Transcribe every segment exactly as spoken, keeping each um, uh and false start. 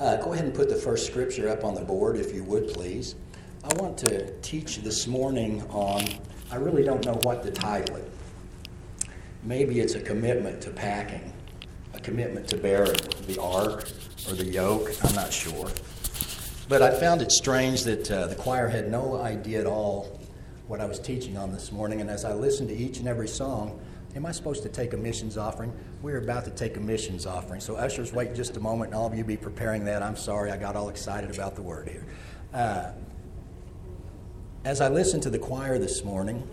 Uh, go ahead and put the first scripture up on the board, if you would, please. I want to teach this morning on, I really don't know what to title it. Maybe it's a commitment to packing, a commitment to bearing the ark or the yoke, I'm not sure. But I found it strange that uh, the choir had no idea at all what I was teaching on this morning, and as I listened to each and every song, am I supposed to take a missions offering? We're about to take a missions offering. So ushers, wait just a moment, and all of you be preparing that. I'm sorry, I got all excited about the word here. Uh, as I listened to the choir this morning,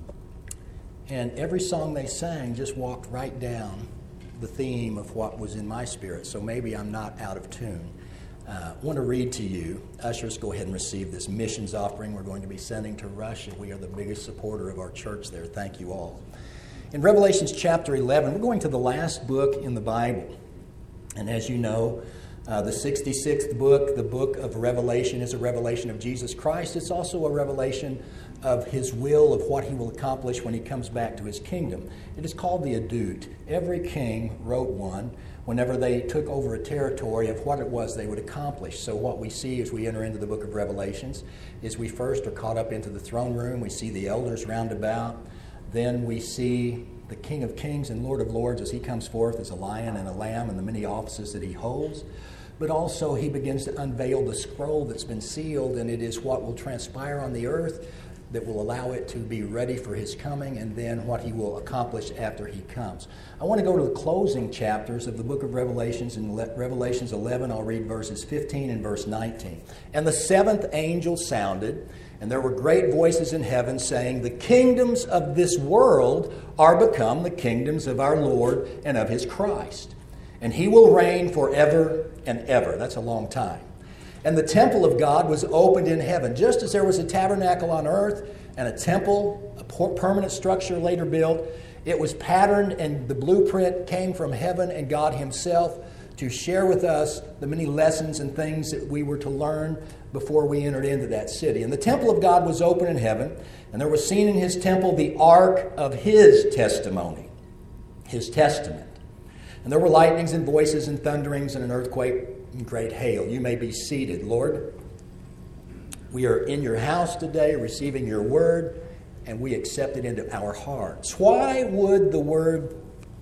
and every song they sang just walked right down the theme of what was in my spirit. So maybe I'm not out of tune. Uh, I want to read to you. Ushers, go ahead and receive this missions offering we're going to be sending to Russia. We are the biggest supporter of our church there. Thank you all. In Revelations chapter eleven, we're going to the last book in the Bible. And as you know, uh, the sixty-sixth book, the book of Revelation, is a revelation of Jesus Christ. It's also a revelation of his will, of what he will accomplish when he comes back to his kingdom. It is called the Adut. Every king wrote one whenever they took over a territory of what it was they would accomplish. So what we see as we enter into the book of Revelations is we first are caught up into the throne room. We see the elders round about. Then we see the King of Kings and Lord of Lords as he comes forth as a lion and a lamb and the many offices that he holds. But also he begins to unveil the scroll that's been sealed, and it is what will transpire on the earth that will allow it to be ready for his coming, and then what he will accomplish after he comes. I want to go to the closing chapters of the book of Revelations. In Revelations eleven, I'll read verses fifteen and verse nineteen. And the seventh angel sounded, and there were great voices in heaven saying, "The kingdoms of this world are become the kingdoms of our Lord and of his Christ. And he will reign forever and ever." That's a long time. And the temple of God was opened in heaven. Just as there was a tabernacle on earth and a temple, a permanent structure later built, it was patterned, and the blueprint came from heaven and God himself to share with us the many lessons and things that we were to learn before we entered into that city. And the temple of God was open in heaven, and there was seen in his temple the ark of his testimony, his testament. And there were lightnings and voices and thunderings and an earthquake and great hail. You may be seated. Lord, we are in your house today receiving your word, and we accept it into our hearts. Why would the word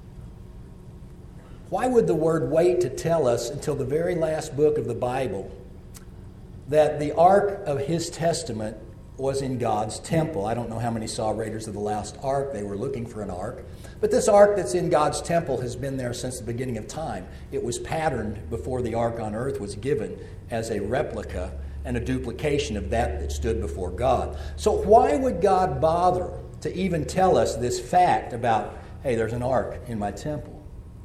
Why would the word wait to tell us until the very last book of the Bible that the ark of his testament was in God's temple? I don't know how many saw Raiders of the Lost Ark. They were looking for an ark. But this ark that's in God's temple has been there since the beginning of time. It was patterned before the ark on earth was given as a replica and a duplication of that that stood before God. So why would God bother to even tell us this fact about, hey, there's an ark in my temple?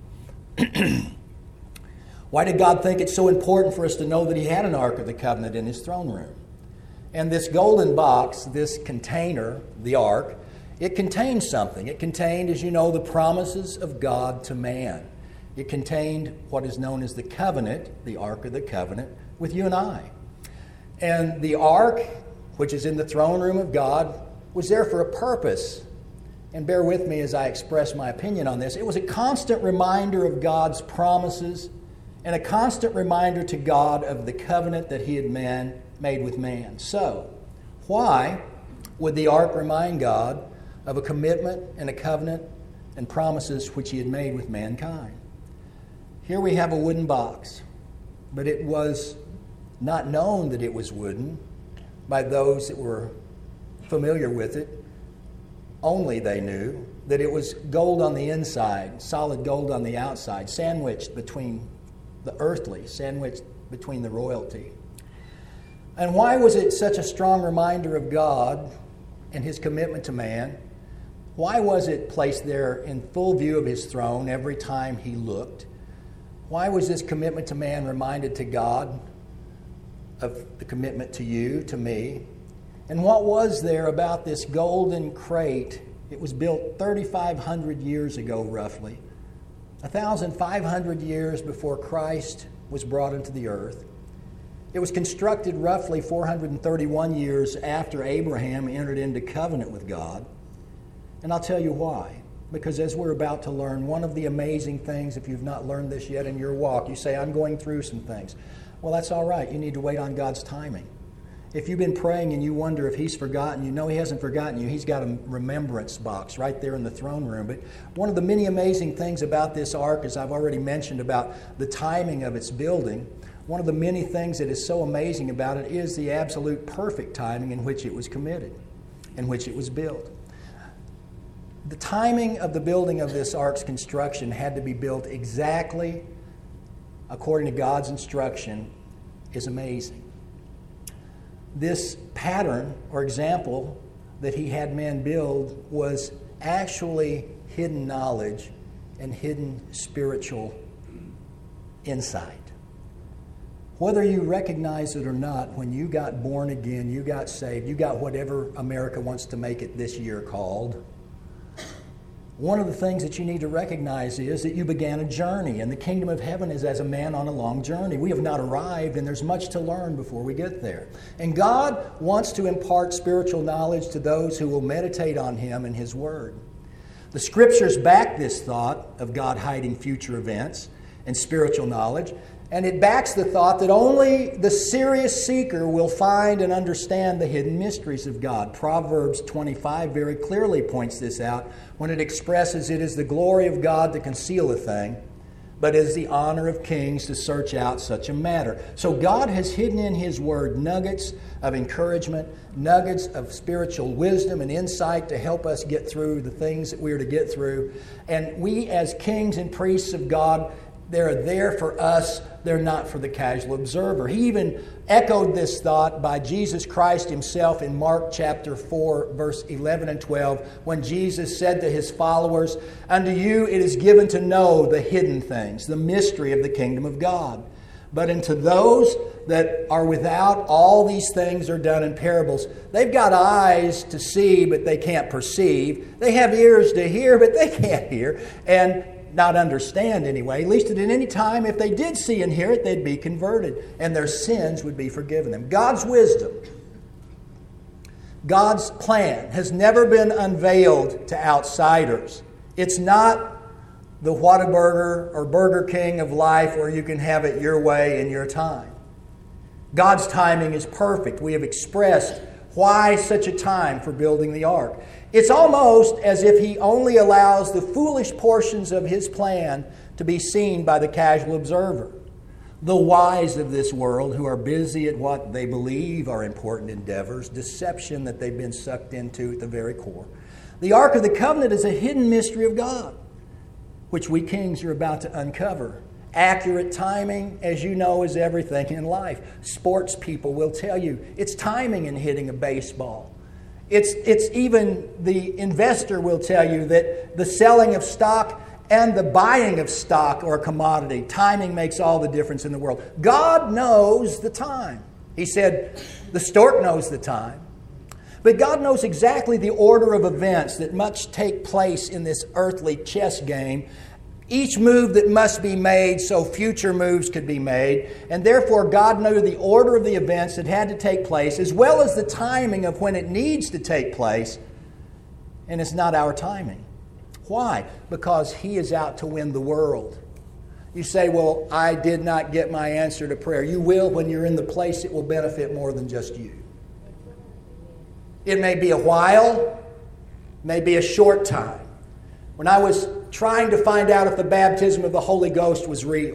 Why did God think it's so important for us to know that he had an ark of the covenant in his throne room? And this golden box, this container, the ark, it contained something. It contained, as you know, the promises of God to man. It contained what is known as the covenant, the ark of the covenant, with you and I. And the ark, which is in the throne room of God, was there for a purpose. And bear with me as I express my opinion on this. It was a constant reminder of God's promises and a constant reminder to God of the covenant that he had man, made with man. So, why would the ark remind God of a commitment and a covenant and promises which he had made with mankind? Here we have a wooden box, but it was not known that it was wooden by those that were familiar with it. Only they knew that it was gold on the inside, solid gold on the outside, sandwiched between the earthly, sandwiched between the royalty. And why was it such a strong reminder of God and his commitment to man? Why was it placed there in full view of his throne every time he looked? Why was this commitment to man reminded to God of the commitment to you, to me? And what was there about this golden crate? It was built thirty-five hundred years ago, roughly. one thousand five hundred years before Christ was brought into the earth. It was constructed roughly four hundred thirty-one years after Abraham entered into covenant with God. And I'll tell you why. Because as we're about to learn, one of the amazing things, if you've not learned this yet in your walk, you say, I'm going through some things. Well, that's all right. You need to wait on God's timing. If you've been praying and you wonder if He's forgotten you, no, He hasn't forgotten you. He's got a remembrance box right there in the throne room. But one of the many amazing things about this ark, as I've already mentioned about the timing of its building, one of the many things that is so amazing about it is the absolute perfect timing in which it was committed, in which it was built. The timing of the building of this ark's construction had to be built exactly according to God's instruction is amazing. This pattern or example that He had men build was actually hidden knowledge and hidden spiritual insight. Whether you recognize it or not, when you got born again, you got saved, you got whatever America wants to make it this year called, one of the things that you need to recognize is that you began a journey, and the kingdom of heaven is as a man on a long journey. We have not arrived, and there's much to learn before we get there. And God wants to impart spiritual knowledge to those who will meditate on Him and His Word. The Scriptures back this thought of God hiding future events and spiritual knowledge, and it backs the thought that only the serious seeker will find and understand the hidden mysteries of God. Proverbs twenty-five very clearly points this out when it expresses it is the glory of God to conceal a thing, but it is the honor of kings to search out such a matter. So God has hidden in His Word nuggets of encouragement, nuggets of spiritual wisdom and insight to help us get through the things that we are to get through. And we as kings and priests of God, they're there for us. They're not for the casual observer. He even echoed this thought by Jesus Christ Himself in Mark chapter four, verse eleven and twelve, when Jesus said to His followers, "Unto you it is given to know the hidden things, the mystery of the kingdom of God. But unto those that are without, all these things are done in parables." They've got eyes to see, but they can't perceive. They have ears to hear, but they can't hear. And not understand anyway, at least at any time, if they did see and hear it, they'd be converted, and their sins would be forgiven them. God's wisdom, God's plan has never been unveiled to outsiders. It's not the Whataburger or Burger King of life where you can have it your way in your time. God's timing is perfect. We have expressed why such a time for building the ark. It's almost as if He only allows the foolish portions of His plan to be seen by the casual observer. The wise of this world who are busy at what they believe are important endeavors, deception that they've been sucked into at the very core. The Ark of the Covenant is a hidden mystery of God, which we kings are about to uncover. Accurate timing, as you know, is everything in life. Sports people will tell you it's timing in hitting a baseball. It's, it's even the investor will tell you that the selling of stock and the buying of stock or commodity, timing makes all the difference in the world. God knows the time. He said the stork knows the time. But God knows exactly the order of events that must take place in this earthly chess game. Each move that must be made so future moves could be made. And therefore, God knew the order of the events that had to take place, as well as the timing of when it needs to take place. And it's not our timing. Why? Because He is out to win the world. You say, well, I did not get my answer to prayer. You will when you're in the place it will benefit more than just you. It may be a while, may be a short time. When I was trying to find out if the baptism of the Holy Ghost was real,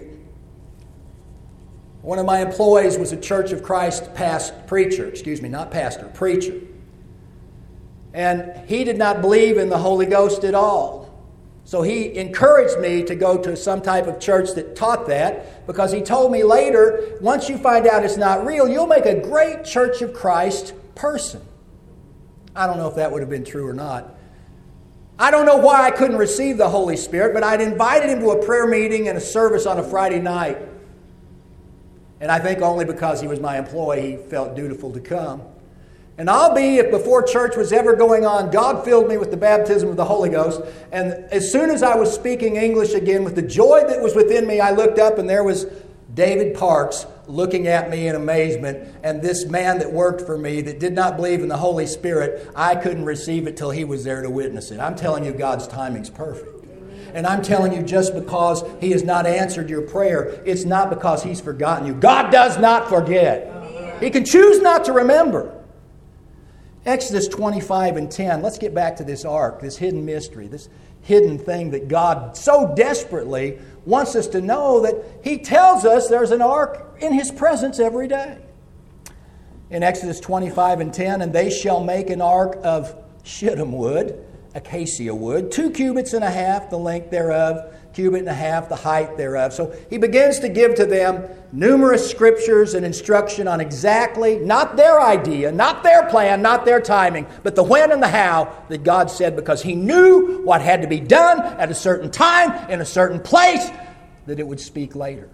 one of my employees was a Church of Christ past preacher, excuse me, not pastor, preacher. And he did not believe in the Holy Ghost at all. So he encouraged me to go to some type of church that taught that, because he told me later, once you find out it's not real, you'll make a great Church of Christ person. I don't know if that would have been true or not. I don't know why I couldn't receive the Holy Spirit, but I'd invited him to a prayer meeting and a service on a Friday night. And I think only because he was my employee, he felt dutiful to come. And I'll be, if before church was ever going on, God filled me with the baptism of the Holy Ghost. And as soon as I was speaking English again with the joy that was within me, I looked up and there was David Parks looking at me in amazement, and this man that worked for me that did not believe in the Holy Spirit, I couldn't receive it till he was there to witness it. I'm telling you, God's timing's perfect. And I'm telling you, just because He has not answered your prayer, it's not because He's forgotten you. God does not forget. He can choose not to remember. Exodus twenty-five and ten. Let's get back to this ark, this hidden mystery, this hidden thing that God so desperately wants us to know, that He tells us there's an ark in His presence every day. In Exodus twenty-five and ten, and they shall make an ark of shittim wood, acacia wood, two cubits and a half the length thereof, cubit and a half the height thereof. So he begins to give to them numerous scriptures and instruction on exactly, not their idea, not their plan, not their timing, but the when and the how that God said, because He knew what had to be done at a certain time, in a certain place, that it would speak later.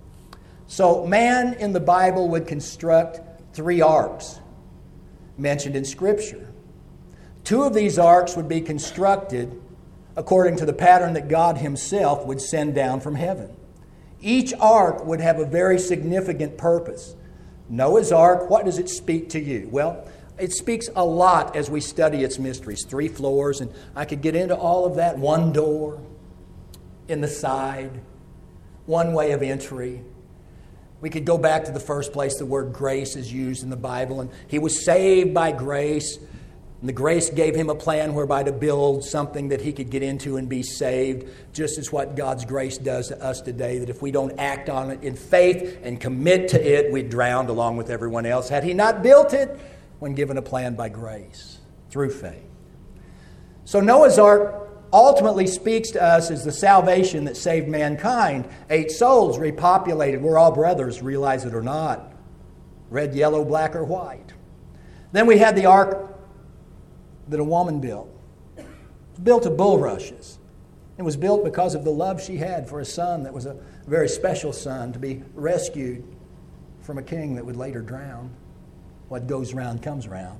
So man in the Bible would construct three arks mentioned in Scripture. Two of these arks would be constructed according to the pattern that God Himself would send down from heaven. Each ark would have a very significant purpose. Noah's Ark, what does it speak to you? Well, it speaks a lot as we study its mysteries. Three floors, and I could get into all of that. One door in the side, one way of entry. We could go back to the first place the word grace is used in the Bible, and he was saved by grace. And the grace gave him a plan whereby to build something that he could get into and be saved, just as what God's grace does to us today, that if we don't act on it in faith and commit to it, we'd drown along with everyone else had He not built it when given a plan by grace, through faith. So Noah's Ark ultimately speaks to us as the salvation that saved mankind. Eight souls repopulated. We're all brothers, realize it or not. Red, yellow, black, or white. Then we had the ark that a woman built. It was built of bulrushes. It was built because of the love she had for a son that was a very special son, to be rescued from a king that would later drown. What goes round comes round.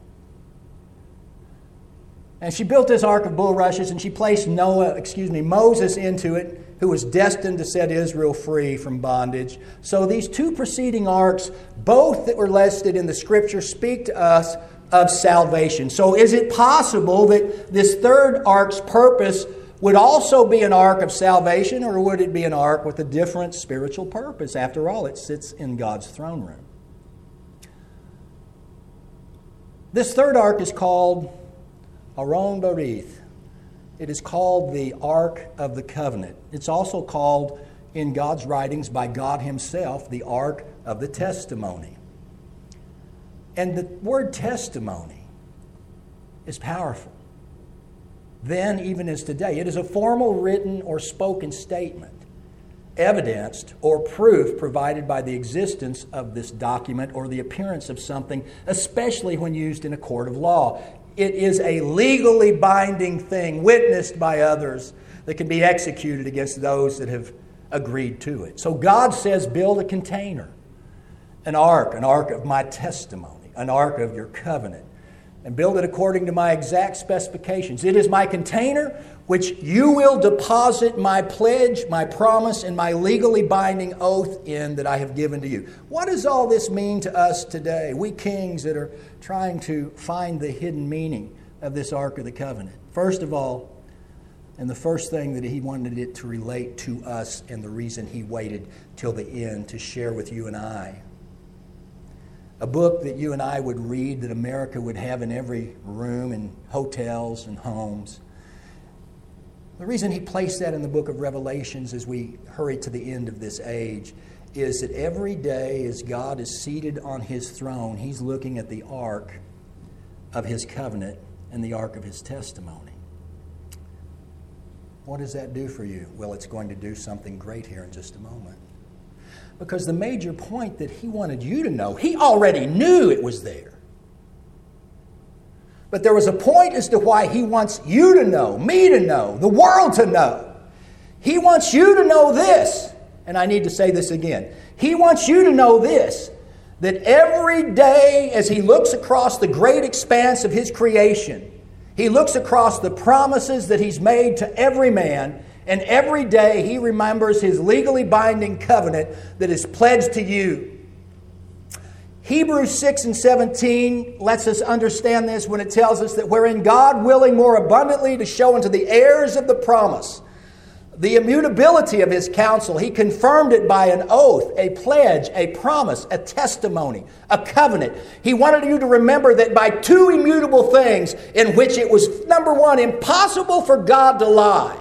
And she built this ark of bulrushes, and she placed Noah, excuse me, Moses into it, who was destined to set Israel free from bondage. So these two preceding arks, both that were listed in the Scripture, speak to us of salvation. So is it possible that this third ark's purpose would also be an ark of salvation, or would it be an ark with a different spiritual purpose? After all, it sits in God's throne room. This third ark is called Aron Barith. It is called the Ark of the Covenant. It's also called in God's writings by God Himself the Ark of the Testimony. And the word testimony is powerful. Then, even as today, it is a formal written or spoken statement, evidenced or proof provided by the existence of this document or the appearance of something, especially when used in a court of law. It is a legally binding thing, witnessed by others, that can be executed against those that have agreed to it. So God says, build a container, an ark, an ark of my testimony, an ark of your covenant, and build it according to my exact specifications. It is my container which you will deposit my pledge, my promise, and my legally binding oath in that I have given to you. What does all this mean to us today, we kings that are trying to find the hidden meaning of this Ark of the Covenant? First of all, and the first thing that he wanted it to relate to us, and the reason he waited till the end to share with you and I, a book that you and I would read, that America would have in every room, in hotels and homes. The reason he placed that in the book of Revelations as we hurry to the end of this age is that every day as God is seated on His throne, He's looking at the ark of His covenant and the ark of His testimony. What does that do for you? Well, it's going to do something great here in just a moment. Because the major point that He wanted you to know, He already knew it was there. But there was a point as to why He wants you to know, me to know, the world to know. He wants you to know this, and I need to say this again. He wants you to know this, that every day as He looks across the great expanse of His creation, He looks across the promises that He's made to every man, and every day He remembers His legally binding covenant that is pledged to you. Hebrews six and seventeen lets us understand this when it tells us that wherein God, willing more abundantly to show unto the heirs of the promise the immutability of his counsel, he confirmed it by an oath, a pledge, a promise, a testimony, a covenant. He wanted you to remember that by two immutable things in which it was, number one, impossible for God to lie,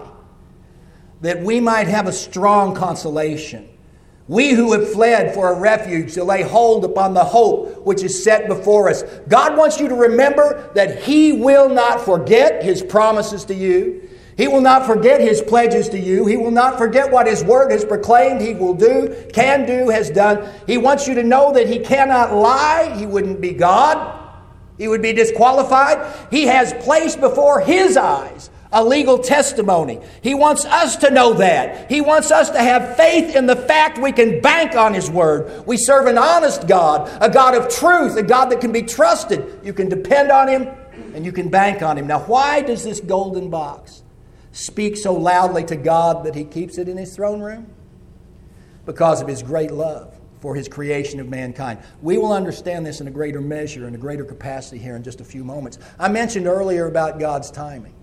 that we might have a strong consolation. We who have fled for a refuge to lay hold upon the hope which is set before us. God wants you to remember that He will not forget His promises to you. He will not forget His pledges to you. He will not forget what His Word has proclaimed He will do, can do, has done. He wants you to know that He cannot lie. He wouldn't be God. He would be disqualified. He has placed before His eyes a legal testimony. He wants us to know that. He wants us to have faith in the fact we can bank on His Word. We serve an honest God, a God of truth, a God that can be trusted. You can depend on Him and you can bank on Him. Now, why does this golden box speak so loudly to God that He keeps it in His throne room? Because of His great love for His creation of mankind. We will understand this in a greater measure, in a greater capacity here in just a few moments. I mentioned earlier about God's timing.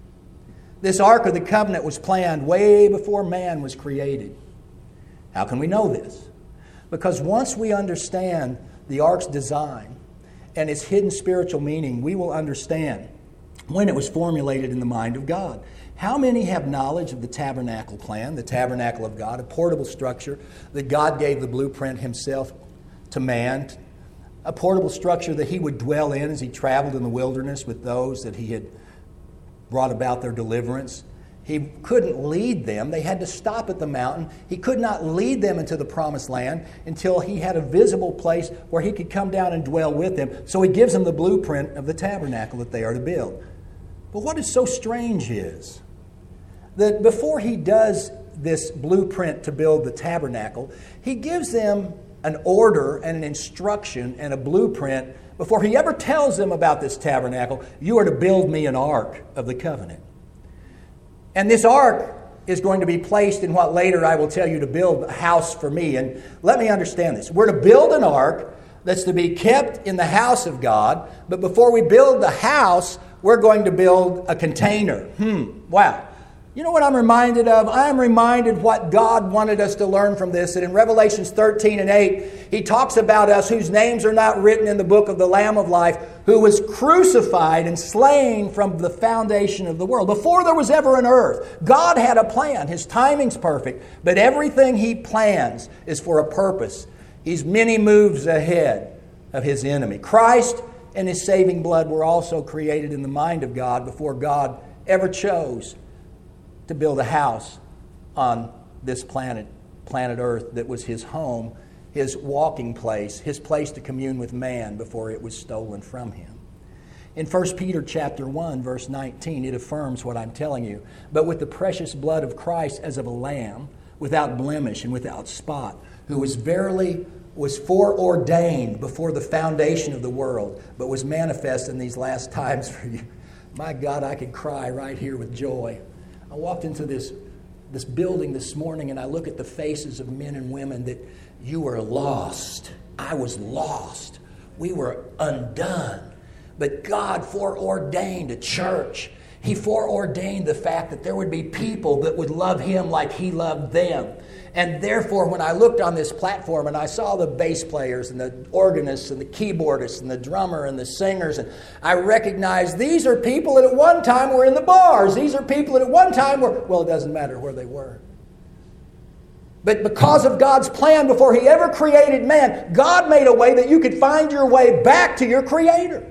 This Ark of the Covenant was planned way before man was created. How can we know this? Because once we understand the Ark's design and its hidden spiritual meaning, we will understand when it was formulated in the mind of God. How many have knowledge of the tabernacle plan, the tabernacle of God, a portable structure that God gave the blueprint Himself to man, a portable structure that He would dwell in as He traveled in the wilderness with those that He had brought about their deliverance? He couldn't lead them. They had to stop at the mountain. He could not lead them into the promised land until He had a visible place where He could come down and dwell with them. So He gives them the blueprint of the tabernacle that they are to build. But what is so strange is that before He does this blueprint to build the tabernacle, He gives them an order and an instruction and a blueprint before He ever tells them about this tabernacle. You are to build me an ark of the covenant. And this ark is going to be placed in what later I will tell you to build a house for me. And let me understand this. We're to build an ark that's to be kept in the house of God. But before we build the house, we're going to build a container. Hmm, wow. You know what I'm reminded of? I'm reminded what God wanted us to learn from this. That in Revelations thirteen and eight, He talks about us whose names are not written in the book of the Lamb of life, who was crucified and slain from the foundation of the world. Before there was ever an earth, God had a plan. His timing's perfect. But everything He plans is for a purpose. He's many moves ahead of His enemy. Christ and His saving blood were also created in the mind of God before God ever chose to build a house on this planet, planet Earth, that was His home, His walking place, His place to commune with man before it was stolen from Him. In First Peter chapter one, verse nineteen, it affirms what I'm telling you. But with the precious blood of Christ as of a lamb, without blemish and without spot, who was verily was foreordained before the foundation of the world, but was manifest in these last times for you. My God, I could cry right here with joy. I walked into this, this building this morning and I look at the faces of men and women that you were lost. I was lost. We were undone. But God foreordained a church. He foreordained the fact that there would be people that would love Him like He loved them. And therefore, when I looked on this platform and I saw the bass players and the organists and the keyboardists and the drummer and the singers, and I recognized these are people that at one time were in the bars. These are people that at one time were, well, it doesn't matter where they were. But because of God's plan before He ever created man, God made a way that you could find your way back to your Creator.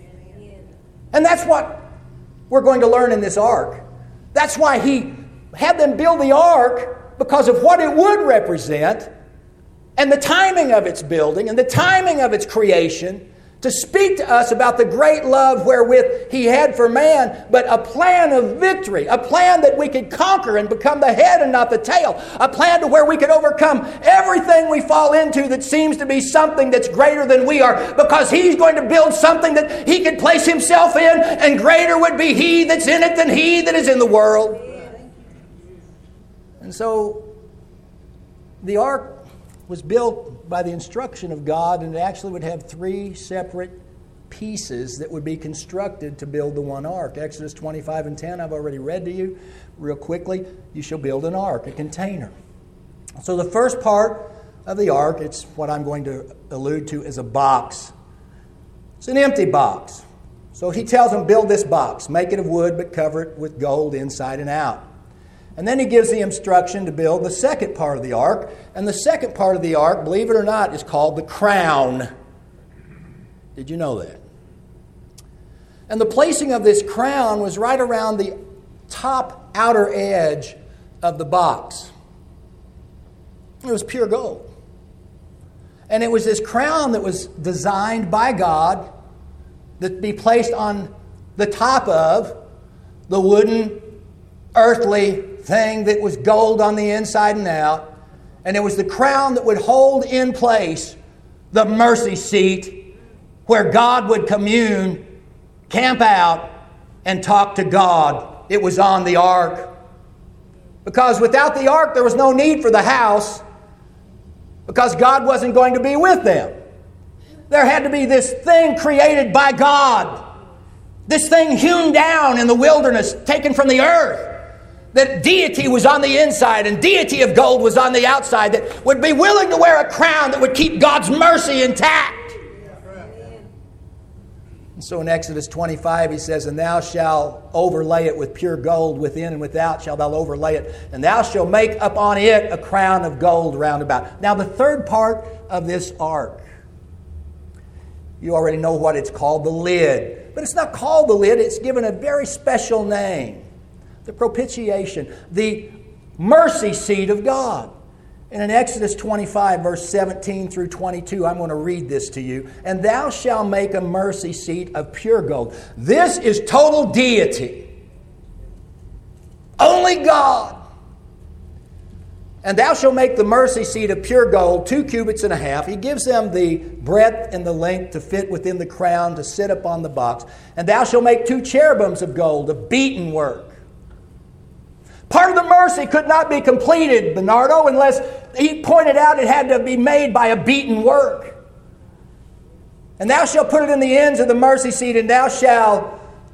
And that's what we're going to learn in this ark. That's why He had them build the ark, because of what it would represent and the timing of its building and the timing of its creation, to speak to us about the great love wherewith He had for man, but a plan of victory, a plan that we could conquer and become the head and not the tail, a plan to where we could overcome everything we fall into that seems to be something that's greater than we are, because He's going to build something that He could place Himself in, and greater would be He that's in it than he that is in the world. And so the ark was built by the instruction of God, and it actually would have three separate pieces that would be constructed to build the one ark. Exodus twenty-five and ten, I've already read to you real quickly. You shall build an ark, a container. So the first part of the ark, it's what I'm going to allude to as a box. It's an empty box. So he tells them, build this box, make it of wood, but cover it with gold inside and out. And then he gives the instruction to build the second part of the ark. And the second part of the ark, believe it or not, is called the crown. Did you know that? And the placing of this crown was right around the top outer edge of the box. It was pure gold. And it was this crown that was designed by God that be placed on the top of the wooden, earthly thing that was gold on the inside and out. And it was the crown that would hold in place the mercy seat where God would commune, camp out, and talk to God. It was on the ark. Because without the ark, there was no need for the house, because God wasn't going to be with them. There had to be this thing created by God, this thing hewn down in the wilderness, taken from the earth, that deity was on the inside and deity of gold was on the outside, that would be willing to wear a crown that would keep God's mercy intact. And so in Exodus twenty-five, he says, and thou shalt overlay it with pure gold within and without shalt thou overlay it, and thou shalt make upon it a crown of gold round about. Now the third part of this ark, you already know what it's called, the lid. But it's not called the lid, it's given a very special name. The propitiation, the mercy seat of God. And in Exodus twenty-five, verse seventeen through twenty-two, I'm going to read this to you. And thou shalt make a mercy seat of pure gold. This is total deity. Only God. And thou shalt make the mercy seat of pure gold, two cubits and a half. He gives them the breadth and the length to fit within the crown, to sit upon the box. And thou shalt make two cherubims of gold, of beaten work. Part of the mercy could not be completed, Bernardo, unless he pointed out it had to be made by a beaten work. And thou shalt put it in the ends of the mercy seat, and thou shalt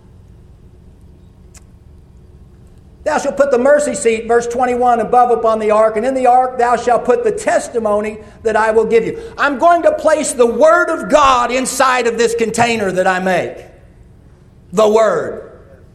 Thou shalt put the mercy seat, verse twenty-one, above upon the ark, and in the ark thou shalt put the testimony that I will give you. I'm going to place the Word of God inside of this container that I make. The Word.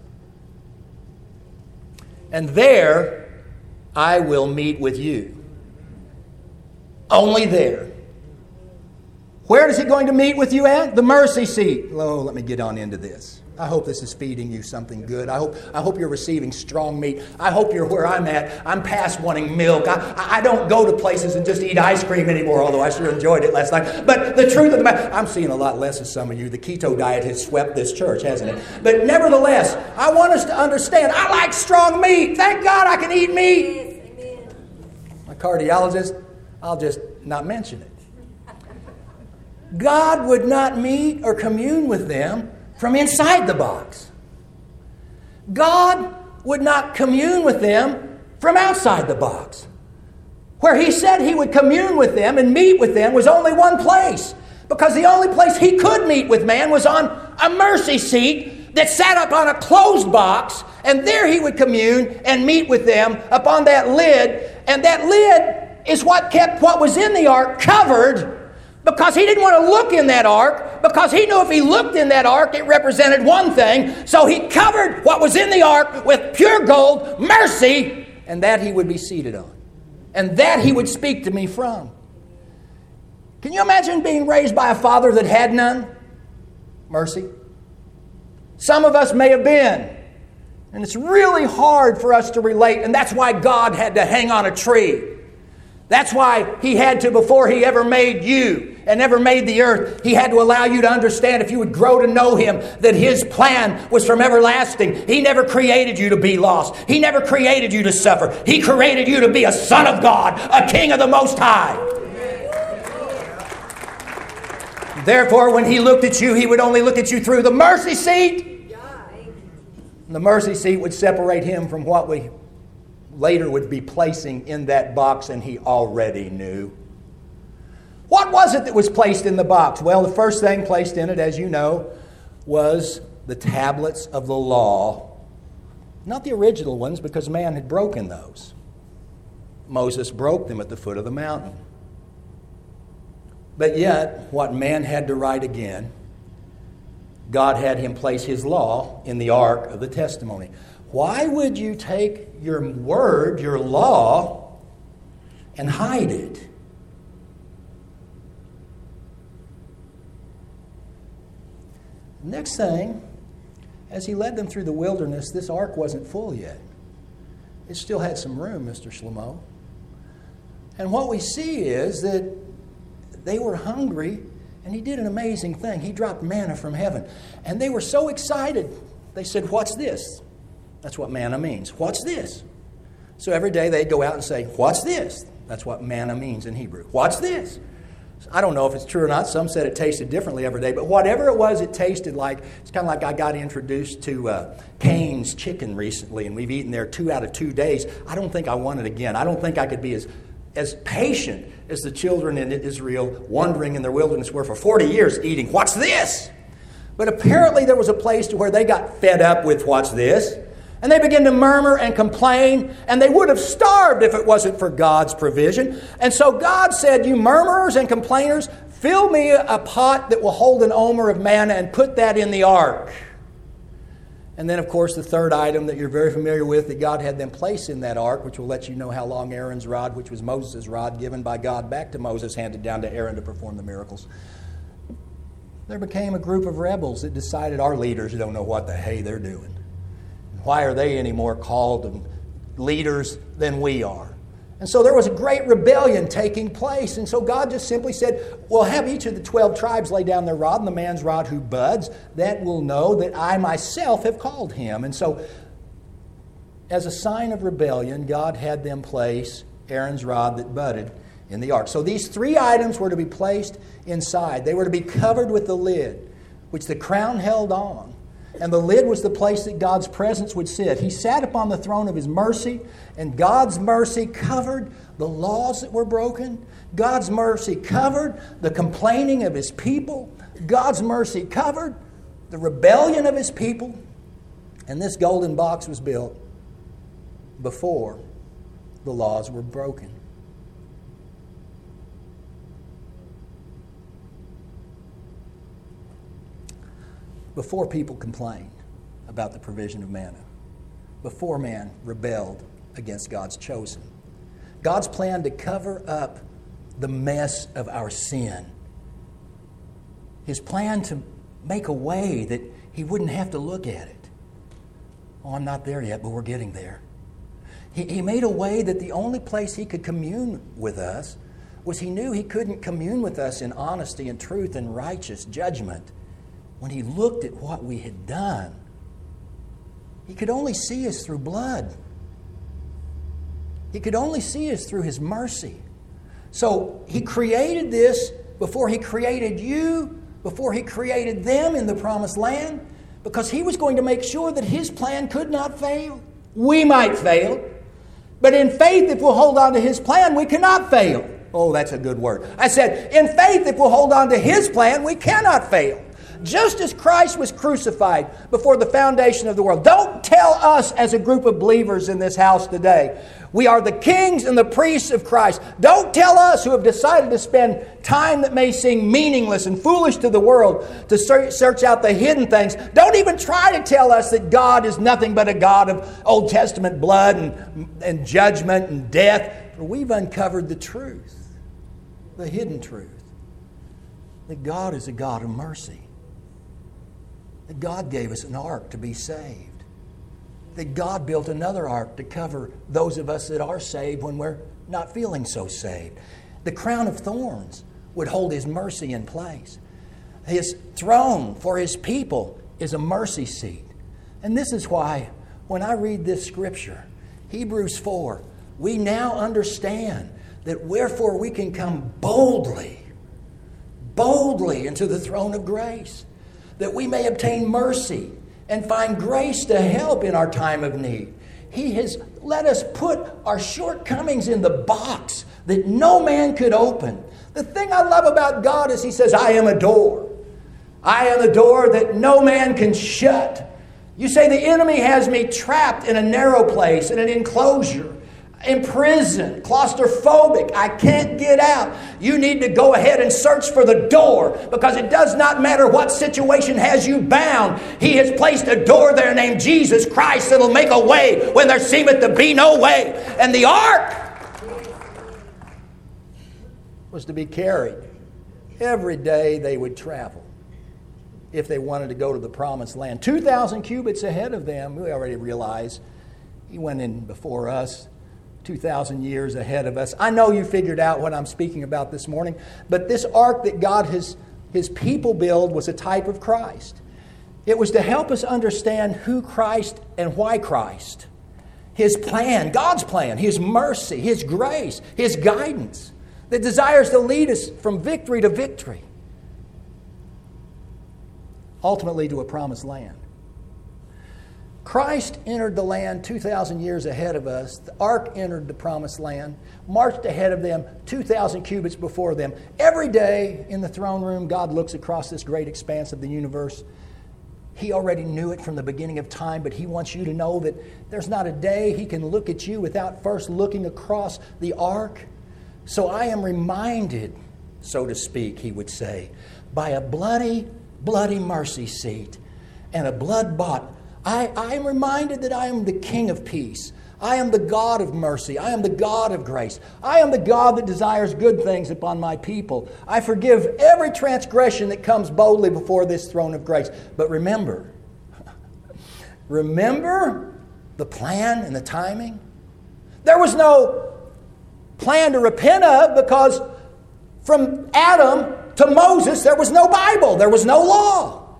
And there I will meet with you. Only there. Where is he going to meet with you at? The mercy seat. Oh, let me get on into this. I hope this is feeding you something good. I hope I hope you're receiving strong meat. I hope you're where I'm at. I'm past wanting milk. I, I don't go to places and just eat ice cream anymore, although I sure enjoyed it last night. But the truth of the matter, I'm seeing a lot less of some of you. The keto diet has swept this church, hasn't it? But nevertheless, I want us to understand, I like strong meat. Thank God I can eat meat. My cardiologist, I'll just not mention it. God would not meet or commune with them from inside the box. God would not commune with them from outside the box. Where he said he would commune with them and meet with them was only one place. Because the only place he could meet with man was on a mercy seat that sat up on a closed box, and there he would commune and meet with them upon that lid. And that lid is what kept what was in the ark covered, because he didn't want to look in that ark, because he knew if he looked in that ark, it represented one thing. So he covered what was in the ark with pure gold, mercy, and that he would be seated on. And that he would speak to me from. Can you imagine being raised by a father that had none? Mercy. Some of us may have been. And it's really hard for us to relate, and that's why God had to hang on a tree. That's why he had to, before he ever made you and ever made the earth, he had to allow you to understand, if you would grow to know him, that his plan was from everlasting. He never created you to be lost. He never created you to suffer. He created you to be a son of God, a king of the Most High. Therefore, when he looked at you, he would only look at you through the mercy seat. And the mercy seat would separate him from what we later would be placing in that box, and he already knew. What was it that was placed in the box? Well, the first thing placed in it, as you know, was the tablets of the law. Not the original ones, because man had broken those. Moses broke them at the foot of the mountain. But yet, what man had to write again, God had him place his law in the ark of the testimony. Why would you take your word, your law, and hide it? Next thing, as he led them through the wilderness, this ark wasn't full yet. It still had some room, Mister Shlomo. And what we see is that they were hungry, and he did an amazing thing. He dropped manna from heaven. And they were so excited. They said, "What's this?" That's what manna means. What's this? So every day they'd go out and say, "What's this?" That's what manna means in Hebrew. What's this? I don't know if it's true or not. Some said it tasted differently every day. But whatever it was, it tasted like, it's kind of like I got introduced to uh, Cane's Chicken recently, and we've eaten there two out of two days. I don't think I want it again. I don't think I could be as, as patient as the children in Israel wandering in their wilderness were for forty years eating, "What's this?" But apparently there was a place to where they got fed up with "What's this?" And they began to murmur and complain, and they would have starved if it wasn't for God's provision. And so God said, "You murmurers and complainers, fill me a pot that will hold an omer of manna and put that in the ark." And then, of course, the third item that you're very familiar with that God had them place in that ark, which will let you know how long Aaron's rod, which was Moses' rod, given by God back to Moses, handed down to Aaron to perform the miracles. There became a group of rebels that decided our leaders don't know what the hey they're doing. Why are they any more called leaders than we are? And so there was a great rebellion taking place. And so God just simply said, "Well, have each of the twelve tribes lay down their rod, and the man's rod who buds, that will know that I myself have called him." And so as a sign of rebellion, God had them place Aaron's rod that budded in the ark. So these three items were to be placed inside. They were to be covered with the lid, which the crown held on. And the lid was the place that God's presence would sit. He sat upon the throne of His mercy, and God's mercy covered the laws that were broken. God's mercy covered the complaining of His people. God's mercy covered the rebellion of His people. And this golden box was built before the laws were broken. Before people complained about the provision of manna, before man rebelled against God's chosen, God's plan to cover up the mess of our sin, His plan to make a way that He wouldn't have to look at it. Oh, I'm not there yet, but we're getting there. He, he made a way that the only place He could commune with us was He knew He couldn't commune with us in honesty and truth and righteous judgment. When He looked at what we had done, He could only see us through blood. He could only see us through His mercy. So He created this before He created you, before He created them in the promised land, because He was going to make sure that His plan could not fail. We might fail, but in faith, if we'll hold on to His plan, we cannot fail. Oh, that's a good word. I said, in faith, if we'll hold on to His plan, we cannot fail. Just as Christ was crucified before the foundation of the world. Don't tell us as a group of believers in this house today, we are the kings and the priests of Christ. Don't tell us who have decided to spend time that may seem meaningless and foolish to the world to search out the hidden things. Don't even try to tell us that God is nothing but a God of Old Testament blood and, and judgment and death. For we've uncovered the truth, the hidden truth, that God is a God of mercy. That God gave us an ark to be saved. That God built another ark to cover those of us that are saved when we're not feeling so saved. The crown of thorns would hold His mercy in place. His throne for His people is a mercy seat. And this is why when I read this scripture, Hebrews four, we now understand that wherefore we can come boldly, boldly into the throne of grace, that we may obtain mercy and find grace to help in our time of need. He has let us put our shortcomings in the box that no man could open, The thing I love about God is He says, I am a door. I am the door that no man can shut. You say the enemy has me trapped in a narrow place, in an enclosure, imprisoned, claustrophobic. I can't get out. You need to go ahead and search for the door, because it does not matter what situation has you bound. He has placed a door there named Jesus Christ that'll make a way when there seemeth to be no way. And the ark was to be carried. Every day they would travel if they wanted to go to the promised land. two thousand cubits ahead of them. We already realize He went in before us, two thousand years ahead of us. I know you figured out what I'm speaking about this morning, but this ark that God has His people build was a type of Christ. It was to help us understand who Christ and why Christ. His plan, God's plan, His mercy, His grace, His guidance that desires to lead us from victory to victory, ultimately to a promised land. Christ entered the land two thousand years ahead of us. The ark entered the promised land, marched ahead of them two thousand cubits before them. Every day in the throne room, God looks across this great expanse of the universe. He already knew it from the beginning of time, but He wants you to know that there's not a day He can look at you without first looking across the ark. So I am reminded, so to speak, He would say, by a bloody, bloody mercy seat and a blood-bought. I, I am reminded that I am the King of peace. I am the God of mercy. I am the God of grace. I am the God that desires good things upon my people. I forgive every transgression that comes boldly before this throne of grace. But remember, remember the plan and the timing? There was no plan to repent of, because from Adam to Moses there was no Bible. There was no law.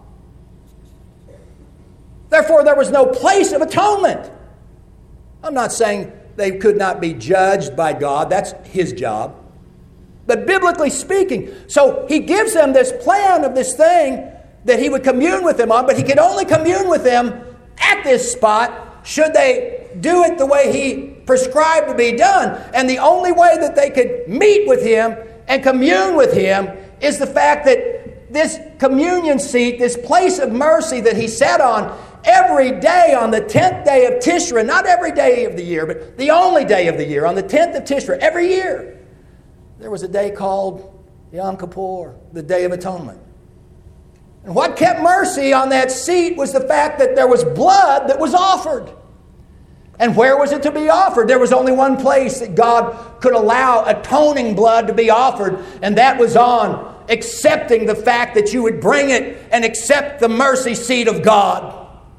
Therefore, there was no place of atonement. I'm not saying they could not be judged by God. That's His job. But biblically speaking, so He gives them this plan of this thing that He would commune with them on, but He could only commune with them at this spot should they do it the way He prescribed to be done. And the only way that they could meet with Him and commune with Him is the fact that this communion seat, this place of mercy that He sat on, every day on the tenth day of Tishri, not every day of the year, but the only day of the year, on the tenth of Tishri, every year, there was a day called Yom Kippur, the Day of Atonement. And what kept mercy on that seat was the fact that there was blood that was offered. And where was it to be offered? There was only one place that God could allow atoning blood to be offered, and that was on accepting the fact that you would bring it and accept the mercy seat of God.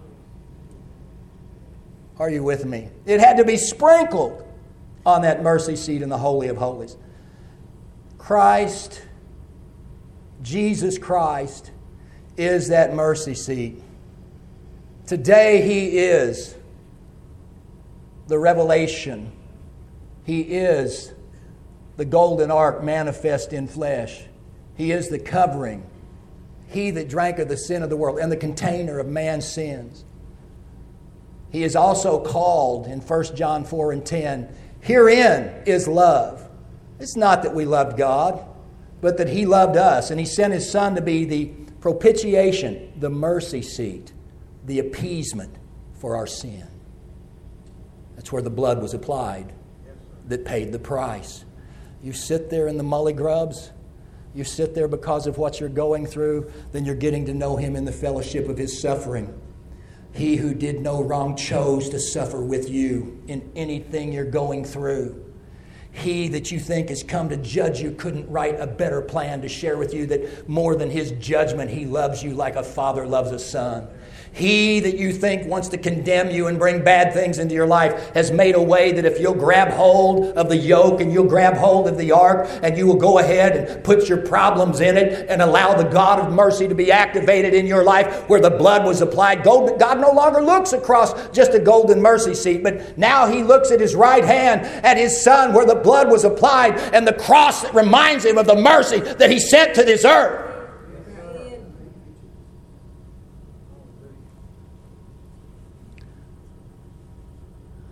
Are you with me? It had to be sprinkled on that mercy seat in the Holy of Holies. Christ, Jesus Christ, is that mercy seat. Today He is the revelation. He is the golden ark manifest in flesh. He is the covering. He that drank of the sin of the world and the container of man's sins. He is also called in First John four and ten, herein is love. It's not that we loved God, but that He loved us, and He sent His Son to be the propitiation, the mercy seat, the appeasement for our sin. That's where the blood was applied that paid the price. You sit there in the mully grubs, you sit there because of what you're going through, then you're getting to know Him in the fellowship of His suffering. He who did no wrong chose to suffer with you in anything you're going through. He that you think has come to judge you couldn't write a better plan to share with you that more than His judgment, He loves you like a father loves a son. He that you think wants to condemn you and bring bad things into your life has made a way that if you'll grab hold of the yoke and you'll grab hold of the ark and you will go ahead and put your problems in it and allow the God of mercy to be activated in your life where the blood was applied. God no longer looks across just a golden mercy seat, but now He looks at His right hand at His Son where the blood was applied and the cross that reminds Him of the mercy that He sent to this earth.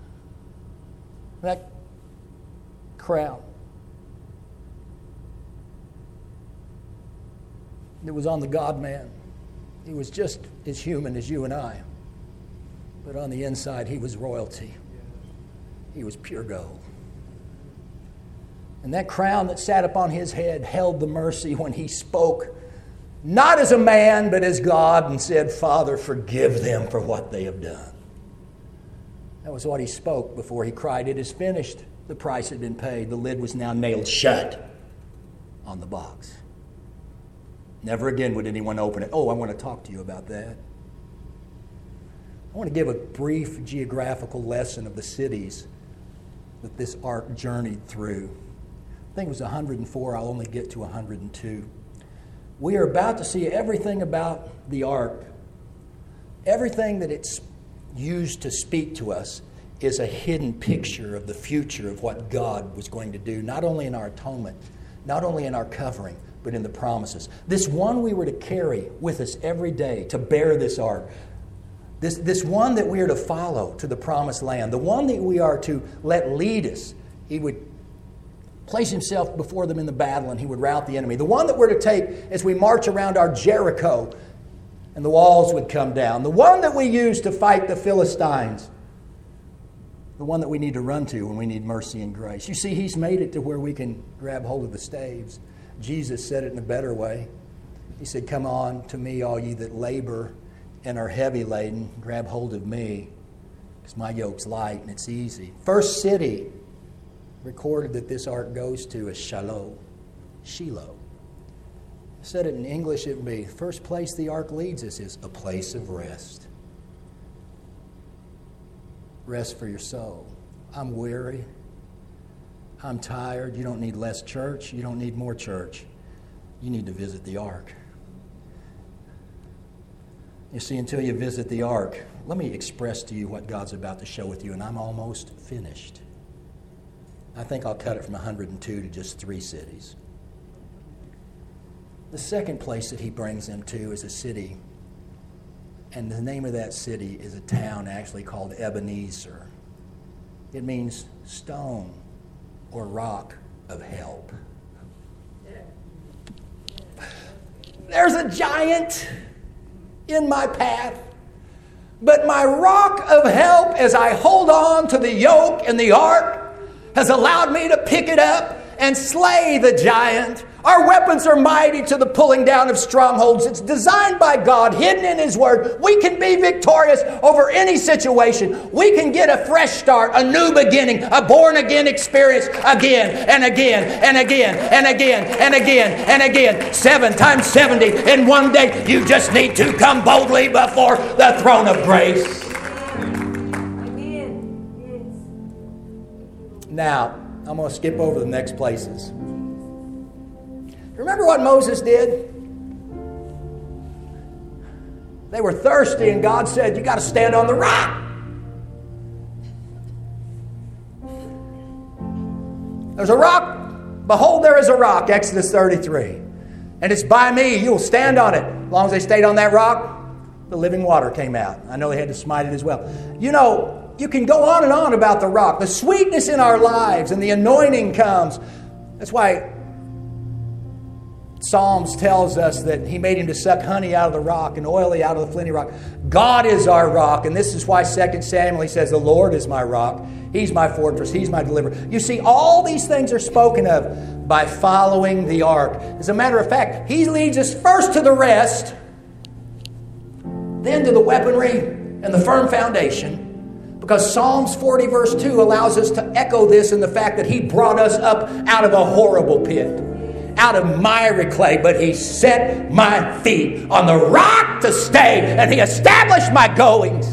That crowd that was on the God-man. He was just as human as you and I. But on the inside, he was royalty. He was pure gold. And that crown that sat upon his head held the mercy when he spoke, not as a man, but as God, and said, Father, forgive them for what they have done. That was what he spoke before he cried, it is finished. The price had been paid. The lid was now nailed shut on the box. Never again would anyone open it. Oh, I want to talk to you about that. I want to give a brief geographical lesson of the cities that this ark journeyed through. I think it was one hundred four. I'll only get to one hundred two. We are about to see everything about the ark. Everything that it's used to speak to us is a hidden picture of the future of what God was going to do, not only in our atonement, not only in our covering, but in the promises. This one we were to carry with us every day to bear this ark. This, this one that we are to follow to the promised land. The one that we are to let lead us. He would place himself before them in the battle and he would rout the enemy. The one that we're to take as we march around our Jericho and the walls would come down. The one that we use to fight the Philistines. The one that we need to run to when we need mercy and grace. You see, he's made it to where we can grab hold of the staves. Jesus said it in a better way. He said, come on to me, all ye that labor and are heavy laden. Grab hold of me, because my yoke's light and it's easy. First city recorded that this ark goes to is Shiloh. Shiloh. I said it in English, it would be, the first place the ark leads us is a place of rest. Rest for your soul. I'm weary. I'm tired. You don't need less church. You don't need more church. You need to visit the ark. You see, until you visit the ark, let me express to you what God's about to show with you, and I'm almost finished. I think I'll cut it from one hundred two to just three cities. The second place that he brings them to is a city, and the name of that city is a town actually called Ebenezer. It means stone or rock of help. There's a giant in my path, but my rock of help as I hold on to the yoke and the ark has allowed me to pick it up and slay the giant. Our weapons are mighty to the pulling down of strongholds. It's designed by God, hidden in His Word. We can be victorious over any situation. We can get a fresh start, a new beginning, a born-again experience again and again and again and again and again and again. Seven times seventy in one day. You just need to come boldly before the throne of grace. Now, I'm going to skip over the next places. Remember what Moses did? They were thirsty and God said, you got to stand on the rock. There's a rock. Behold, there is a rock, Exodus thirty-three. And it's by me. You will stand on it. As long as they stayed on that rock, the living water came out. I know they had to smite it as well. You know, you can go on and on about the rock. The sweetness in our lives and the anointing comes. That's why Psalms tells us that He made him to suck honey out of the rock and oily out of the flinty rock. God is our rock. And this is why Second Samuel, he says, the Lord is my rock. He's my fortress. He's my deliverer. You see, all these things are spoken of by following the ark. As a matter of fact, He leads us first to the rest, then to the weaponry and the firm foundation. Because Psalms forty verse two allows us to echo this in the fact that He brought us up out of a horrible pit, out of miry clay, but He set my feet on the rock to stay, and He established my goings.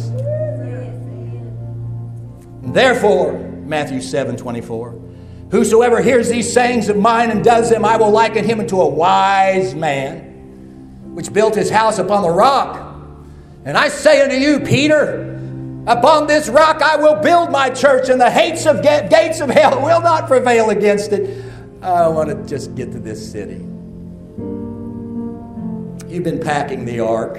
Therefore, Matthew seven twenty-four, whosoever hears these sayings of mine and does them, I will liken him unto a wise man, which built his house upon the rock. And I say unto you, Peter, upon this rock I will build my church, and the hates of ga- gates of hell will not prevail against it. I want to just get to this city. You've been packing the ark.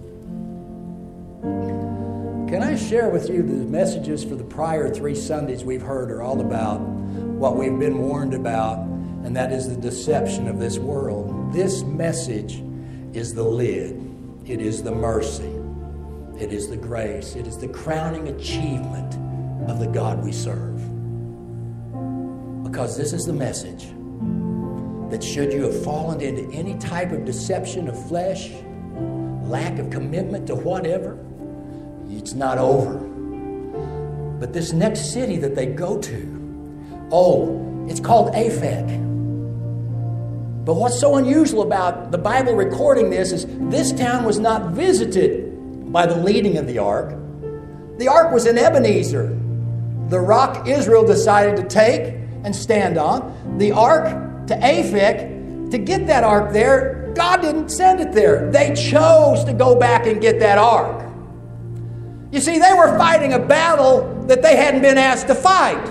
Can I share with you the messages for the prior three Sundays we've heard are all about what we've been warned about, and that is the deception of this world. This message is the lid. It is the mercy. It is the grace. It is the crowning achievement of the God we serve. Because this is the message that should you have fallen into any type of deception of flesh, lack of commitment to whatever, it's not over. But this next city that they go to, oh, it's called Aphek. But what's so unusual about the Bible recording this is this town was not visited by the leading of the ark. The ark was in Ebenezer, the rock Israel decided to take and stand on. The ark to Aphek, to get that ark there, God didn't send it there. They chose to go back and get that ark. You see, they were fighting a battle that they hadn't been asked to fight.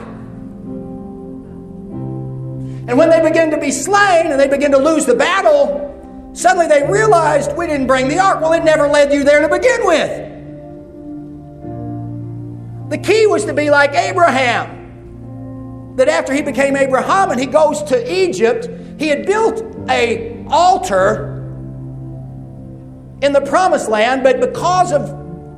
And when they begin to be slain and they begin to lose the battle, suddenly they realized, we didn't bring the ark. Well, it never led you there to begin with. The key was to be like Abraham. That after he became Abraham and he goes to Egypt, he had built an altar in the promised land, but because of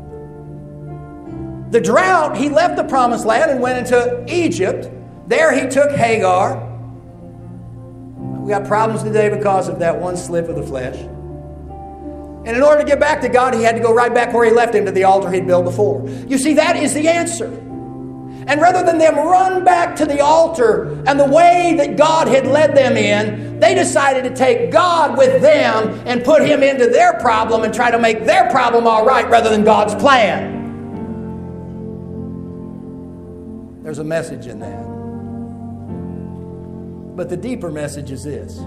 the drought, he left the promised land and went into Egypt. There he took Hagar. We got problems today because of that one slip of the flesh. And in order to get back to God, he had to go right back where he left him, to the altar he'd built before. You see, that is the answer. And rather than them run back to the altar and the way that God had led them in, they decided to take God with them and put him into their problem and try to make their problem all right rather than God's plan. There's a message in that. But the deeper message is this.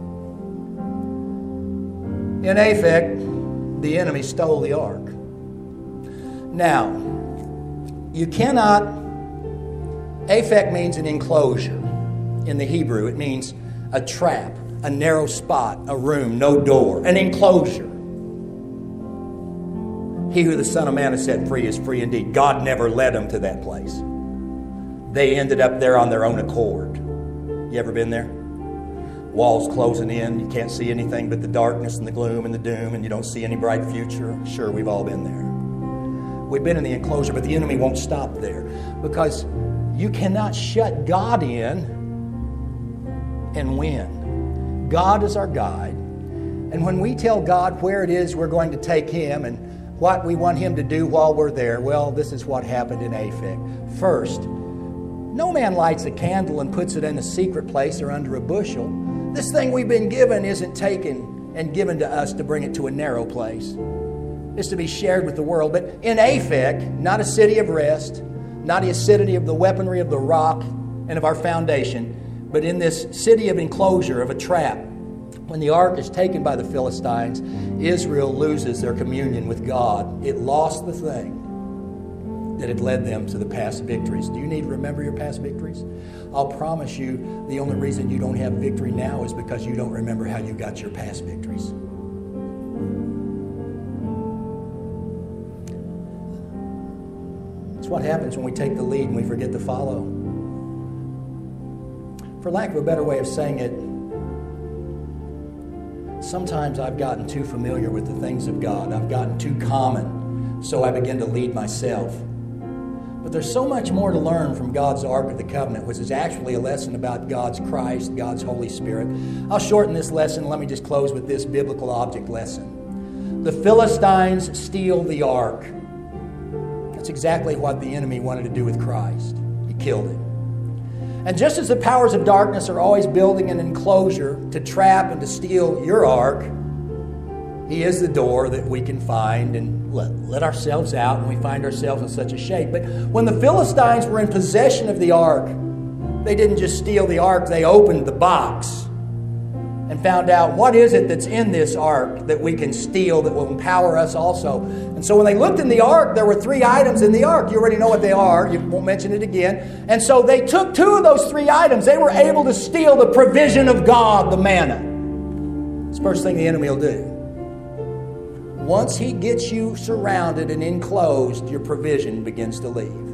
In Aphek, the enemy stole the ark. Now, you cannot... Aphek means an enclosure. In the Hebrew, it means a trap, a narrow spot, a room, no door, an enclosure. He who the Son of Man has set free is free indeed. God never led them to that place. They ended up there on their own accord. You ever been there? Walls closing in, you can't see anything but the darkness and the gloom and the doom, and you don't see any bright future. Sure, we've all been there. We've been in the enclosure, but the enemy won't stop there, because you cannot shut God in and win. God is our guide. And when we tell God where it is we're going to take him and what we want him to do while we're there, well, this is what happened in Aphek. First, no man lights a candle and puts it in a secret place or under a bushel. This thing we've been given isn't taken and given to us to bring it to a narrow place. It's to be shared with the world. But in Aphek, not a city of rest, not a city of the weaponry of the rock and of our foundation, but in this city of enclosure, of a trap, when the ark is taken by the Philistines, Israel loses their communion with God. It lost the thing that had led them to the past victories. Do you need to remember your past victories? I'll promise you the only reason you don't have victory now is because you don't remember how you got your past victories. It's what happens when we take the lead and we forget to follow. For lack of a better way of saying it, sometimes I've gotten too familiar with the things of God. I've gotten too common, so I begin to lead myself. But there's so much more to learn from God's Ark of the Covenant, which is actually a lesson about God's Christ, God's Holy Spirit. I'll shorten this lesson. Let me just close with this biblical object lesson. The Philistines steal the ark. That's exactly what the enemy wanted to do with Christ. He killed him. And just as the powers of darkness are always building an enclosure to trap and to steal your ark, he is the door that we can find and let, let ourselves out when we find ourselves in such a shape. But when the Philistines were in possession of the ark, they didn't just steal the ark, they opened the box and found out what is it that's in this ark that we can steal that will empower us also. And so when they looked in the ark, there were three items in the ark. You already know what they are. You won't mention it again. And so they took two of those three items. They were able to steal the provision of God, the manna. It's the first thing the enemy will do. Once he gets you surrounded and enclosed, your provision begins to leave.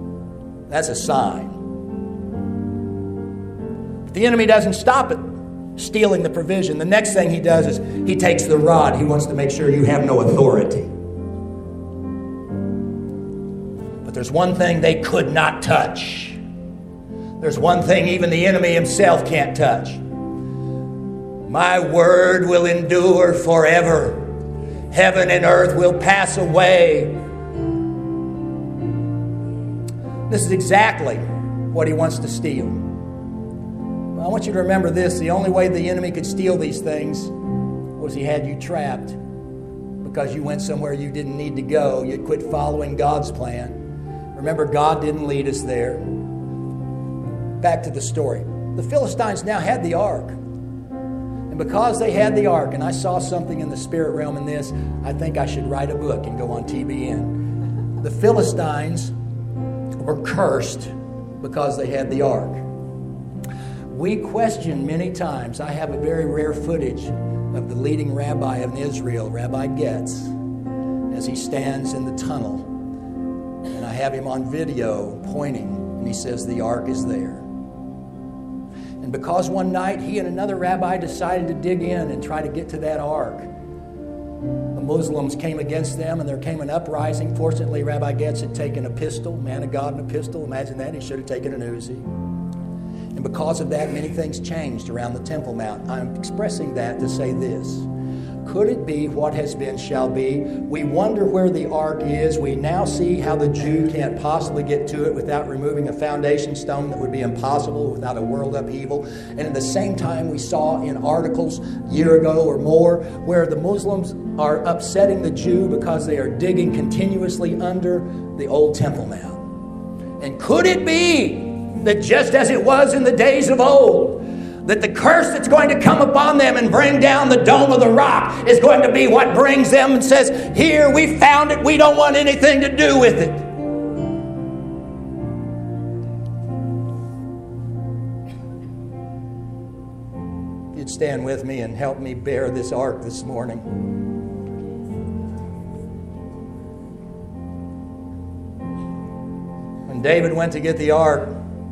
That's a sign. But the enemy doesn't stop it stealing the provision. The next thing he does is he takes the rod. He wants to make sure you have no authority. But there's one thing they could not touch. There's one thing even the enemy himself can't touch. My word will endure forever. Heaven and earth will pass away. This is exactly what he wants to steal. I want you to remember this. The only way the enemy could steal these things was he had you trapped because you went somewhere you didn't need to go. You'd quit following God's plan. Remember, God didn't lead us there. Back to the story. The Philistines now had the ark. And because they had the ark, and I saw something in the spirit realm in this, I think I should write a book and go on T B N. The Philistines were cursed because they had the ark. We question many times. I have a very rare footage of the leading rabbi of Israel, Rabbi Getz, as he stands in the tunnel. And I have him on video pointing, and he says the ark is there. And because one night he and another rabbi decided to dig in and try to get to that ark, the Muslims came against them, and there came an uprising. Fortunately, Rabbi Getz had taken a pistol, man of God, and a pistol. Imagine that. He should have taken an Uzi. And because of that, many things changed around the Temple Mount. I'm expressing that to say this. Could it be what has been shall be? We wonder where the ark is. We now see how the Jew can't possibly get to it without removing a foundation stone that would be impossible without a world upheaval. And at the same time, we saw in articles a year ago or more where the Muslims are upsetting the Jew because they are digging continuously under the old Temple Mount. And could it be that just as it was in the days of old, that the curse that's going to come upon them and bring down the dome of the rock is going to be what brings them and says, here, we found it, we don't want anything to do with it. If you'd stand with me and help me bear this ark this morning. When David went to get the ark,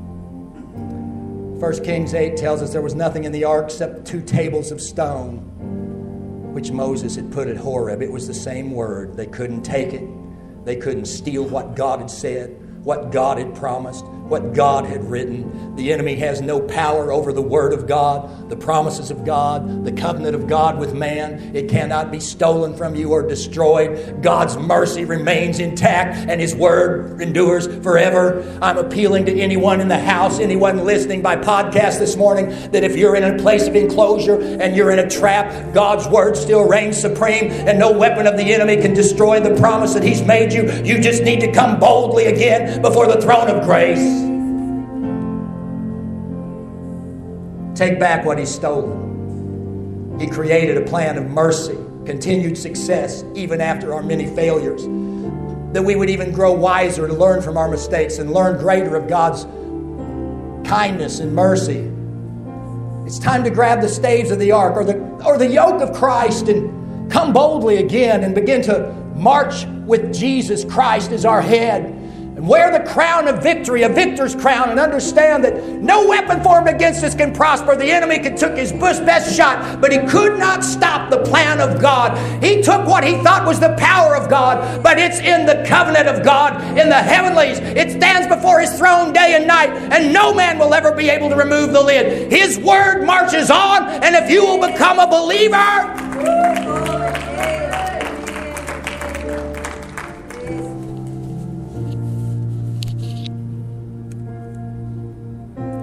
First Kings eight tells us there was nothing in the ark except two tables of stone, which Moses had put at Horeb. It was the same word. They couldn't take it. They couldn't steal what God had said, what God had promised, what God had written. The enemy has no power over the Word of God, the promises of God, the covenant of God with man. It cannot be stolen from you or destroyed. God's mercy remains intact and His Word endures forever. I'm appealing to anyone in the house, anyone listening by podcast this morning, that if you're in a place of enclosure and you're in a trap, God's Word still reigns supreme and no weapon of the enemy can destroy the promise that He's made you. You just need to come boldly again before the throne of grace. Take back what He's stolen. He created a plan of mercy, continued success, even after our many failures. That we would even grow wiser to learn from our mistakes and learn greater of God's kindness and mercy. It's time to grab the staves of the ark or the, or the yoke of Christ and come boldly again and begin to march with Jesus Christ as our head. And wear the crown of victory, a victor's crown, and understand that no weapon formed against us can prosper. The enemy could took his best shot, but he could not stop the plan of God. He took what he thought was the power of God, but it's in the covenant of God, in the heavenlies. It stands before His throne day and night, and no man will ever be able to remove the lid. His word marches on, and if you will become a believer,